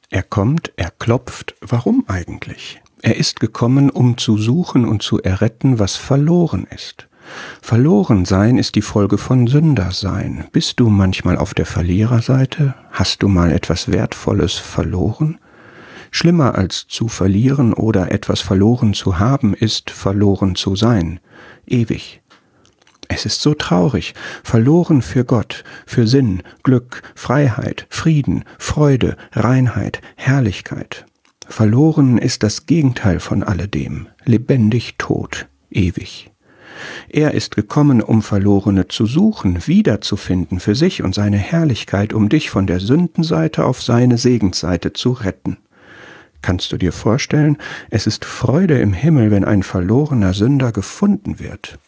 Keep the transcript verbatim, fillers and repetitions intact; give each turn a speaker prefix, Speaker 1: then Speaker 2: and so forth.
Speaker 1: Er kommt, er klopft, warum eigentlich? Er ist gekommen, um zu suchen und zu erretten, was verloren ist. Verloren sein ist die Folge von Sündersein. Bist du manchmal auf der Verliererseite? Hast du mal etwas Wertvolles verloren? Schlimmer als zu verlieren oder etwas verloren zu haben, ist verloren zu sein, ewig. Es ist so traurig, verloren für Gott, für Sinn, Glück, Freiheit, Frieden, Freude, Reinheit, Herrlichkeit. Verloren ist das Gegenteil von alledem, lebendig tot, ewig. Er ist gekommen, um Verlorene zu suchen, wiederzufinden für sich und seine Herrlichkeit, um dich von der Sündenseite auf seine Segensseite zu retten. Kannst du dir vorstellen, es ist Freude im Himmel, wenn ein verlorener Sünder gefunden wird.